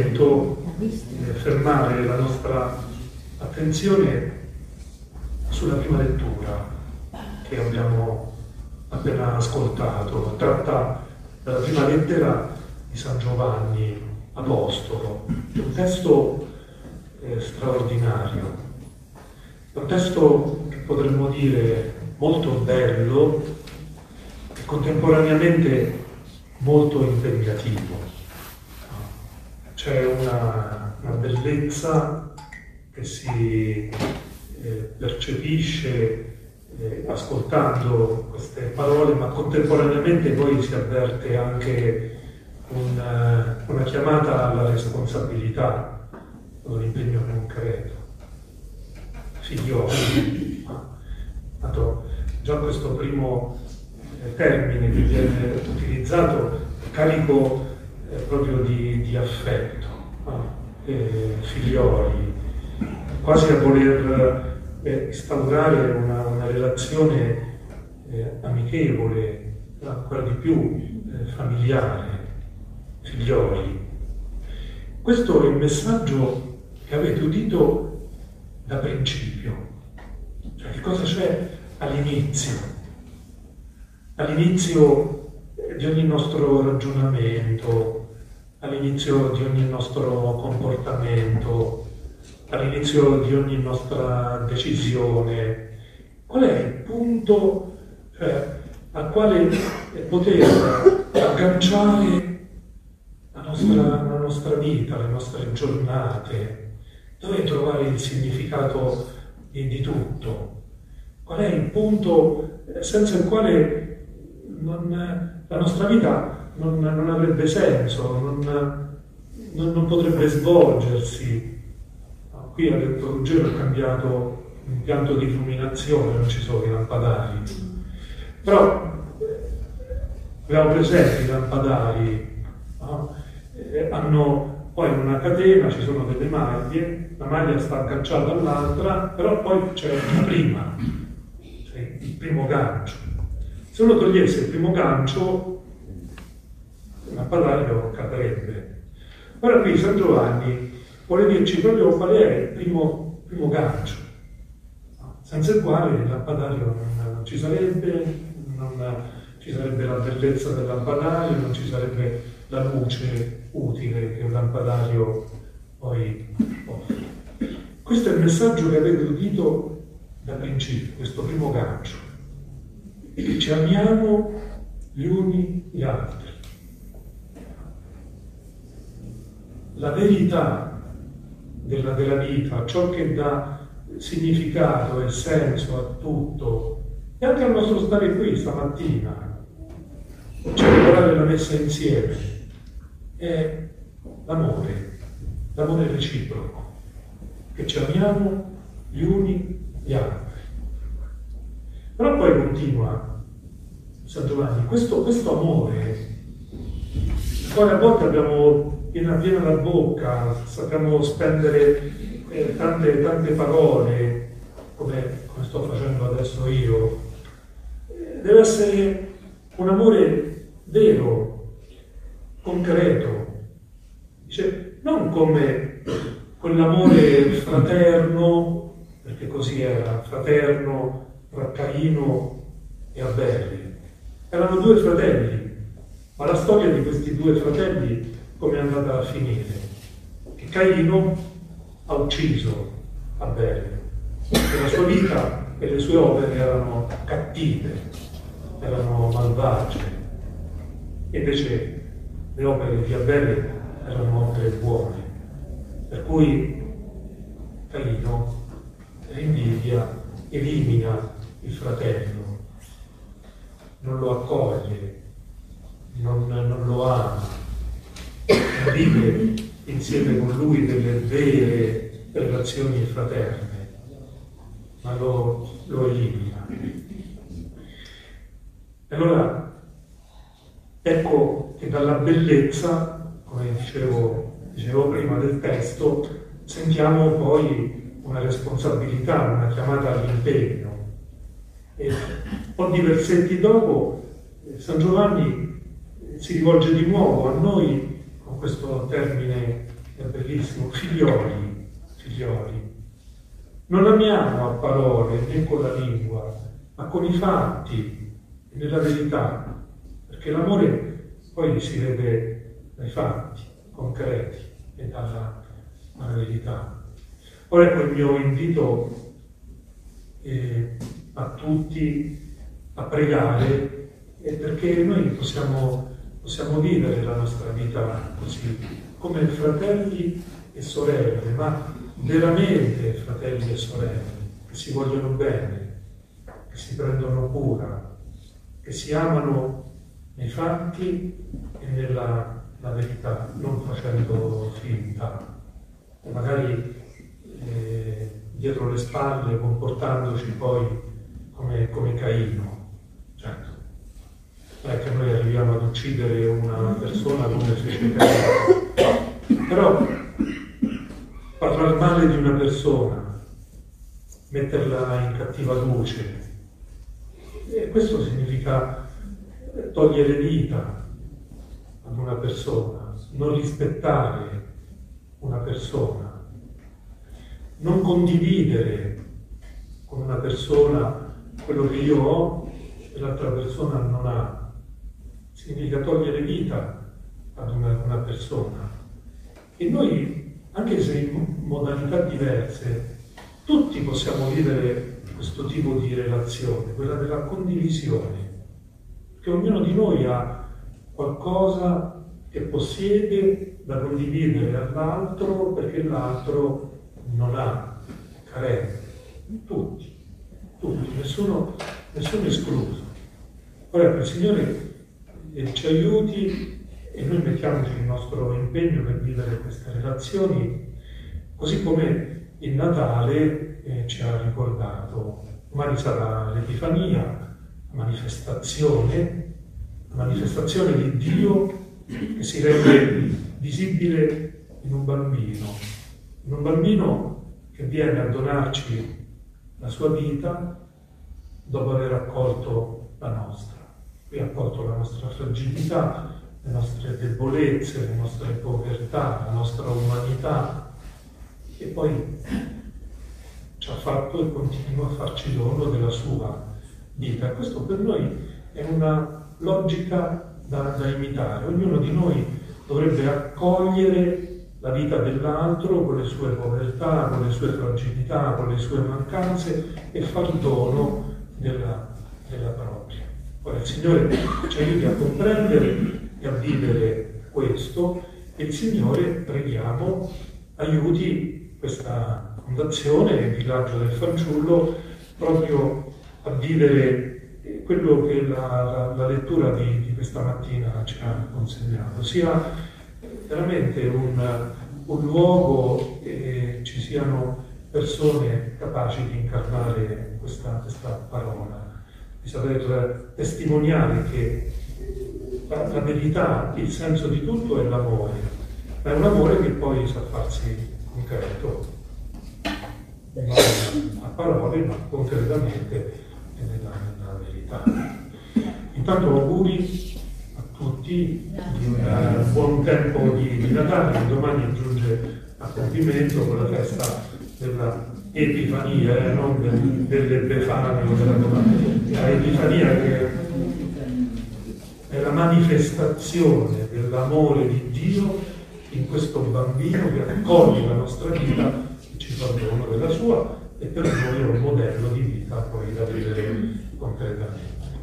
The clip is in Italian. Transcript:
momento fermare la nostra attenzione sulla prima lettura che abbiamo appena ascoltato. Tratta della prima lettera di San Giovanni Apostolo. È un testo straordinario, è un testo che potremmo dire molto bello e contemporaneamente molto impegnativo. C'è una bellezza che si percepisce ascoltando queste parole, ma contemporaneamente poi si avverte anche una chiamata alla responsabilità, un impegno concreto. Figlioli. Tanto già questo primo termine che viene utilizzato è carico proprio di affetto, figlioli, quasi a voler instaurare una relazione amichevole, ancora di più familiare, figlioli. Questo è il messaggio che avete udito da principio. Cioè, che cosa c'è all'inizio? All'inizio di ogni nostro ragionamento, all'inizio di ogni nostro comportamento, all'inizio di ogni nostra decisione. Qual è il punto al quale poter agganciare la nostra vita, le nostre giornate? Dove trovare il significato di tutto? Qual è il punto senza il quale la nostra vita non avrebbe senso, non potrebbe svolgersi? Qui ha detto Ruggero, è cambiato l'impianto di illuminazione, non ci sono i lampadari. Però abbiamo presente i lampadari, no? Hanno poi una catena, ci sono delle maglie, la maglia sta agganciata all'altra, però poi c'è la prima, cioè il primo gancio. Se uno togliesse il primo gancio, il lampadario cadrebbe. Ora qui San Giovanni vuole dirci proprio qual è il primo gancio, senza il quale il lampadario non ci sarebbe, non ci sarebbe la bellezza del lampadario, non ci sarebbe la luce utile che un lampadario poi offre. Questo è il messaggio che avete udito da principio, questo primo gancio, che ci amiamo gli uni gli altri. La verità della vita, ciò che dà significato e senso a tutto, e anche al nostro stare qui stamattina, celebrare la messa insieme, è l'amore reciproco, che ci amiamo gli uni gli altri. Però poi continua San Giovanni, questo amore, poi a volte abbiamo piena la bocca, sappiamo spendere tante parole, come sto facendo adesso io. Deve essere un amore vero, concreto. Dice, non come quell'amore fraterno, perché così era, fraterno tra Caino e Abele. Erano due fratelli, ma la storia di questi due fratelli come è andata a finire? Che Caino ha ucciso Abele, che la sua vita e le sue opere erano cattive, erano malvagie, e invece le opere di Abele erano opere buone, per cui Caino invidia, elimina il fratello, non lo accoglie, non lo ama, vive insieme con lui delle vere relazioni fraterne, ma lo elimina. Allora, ecco che dalla bellezza, come dicevo prima del testo, sentiamo poi una responsabilità, una chiamata all'impegno. E un po' di versetti dopo, San Giovanni si rivolge di nuovo a noi con questo termine è bellissimo, figlioli, figlioli, non amiamo a parole né con la lingua, ma con i fatti e nella verità, perché l'amore poi si vede dai fatti concreti e dalla verità. Ora ecco il mio invito a tutti a pregare, perché noi possiamo vivere la nostra vita così, come fratelli e sorelle, ma veramente fratelli e sorelle, che si vogliono bene, che si prendono cura, che si amano nei fatti e nella verità, non facendo finta, e magari dietro le spalle comportandoci poi come Caino. Certo, non è che noi arriviamo ad uccidere una persona come fece Caino, però parlare male di una persona, metterla in cattiva luce, e questo significa togliere vita ad una persona, non rispettare una persona, non condividere con una persona quello che io ho e l'altra persona non ha. Significa togliere vita ad una persona. E noi, anche se in modalità diverse, tutti possiamo vivere questo tipo di relazione, quella della condivisione, perché ognuno di noi ha qualcosa che possiede da condividere all'altro perché l'altro non ha, è carente. Tutti, nessuno escluso. Ora il Signore ci aiuti e noi mettiamoci il nostro impegno per vivere queste relazioni, così come il Natale ci ha ricordato. Domani sarà l'Epifania, la manifestazione di Dio che si rende visibile in un bambino che viene a donarci la sua vita dopo aver accolto la nostra. Lui ha accolto la nostra fragilità, le nostre debolezze, le nostre povertà, la nostra umanità, e poi ci ha fatto e continua a farci dono della sua vita. Questo per noi è una logica da imitare. Ognuno di noi dovrebbe accogliere la vita dell'altro con le sue povertà, con le sue fragilità, con le sue mancanze e far dono della propria. Ora il Signore ci aiuti a comprendere e a vivere questo, e il Signore, preghiamo, aiuti questa fondazione, il villaggio del fanciullo, proprio a vivere quello che la lettura di questa mattina ci ha consegnato, sia veramente un luogo e ci siano persone capaci di incarnare questa parola, di saper testimoniare che la verità, il senso di tutto è l'amore, ma è un amore che poi sa farsi concreto, non a parole, ma concretamente nella verità. Intanto auguri a tutti di un buon tempo di Natale, che domani giunge a compimento con la festa della Epifania, non delle Befane o della domanda. La Epifania che è la manifestazione dell'amore di Dio in questo bambino che accoglie la nostra vita e ci fa dono della sua, e per noi è un modello di vita poi da vivere concretamente.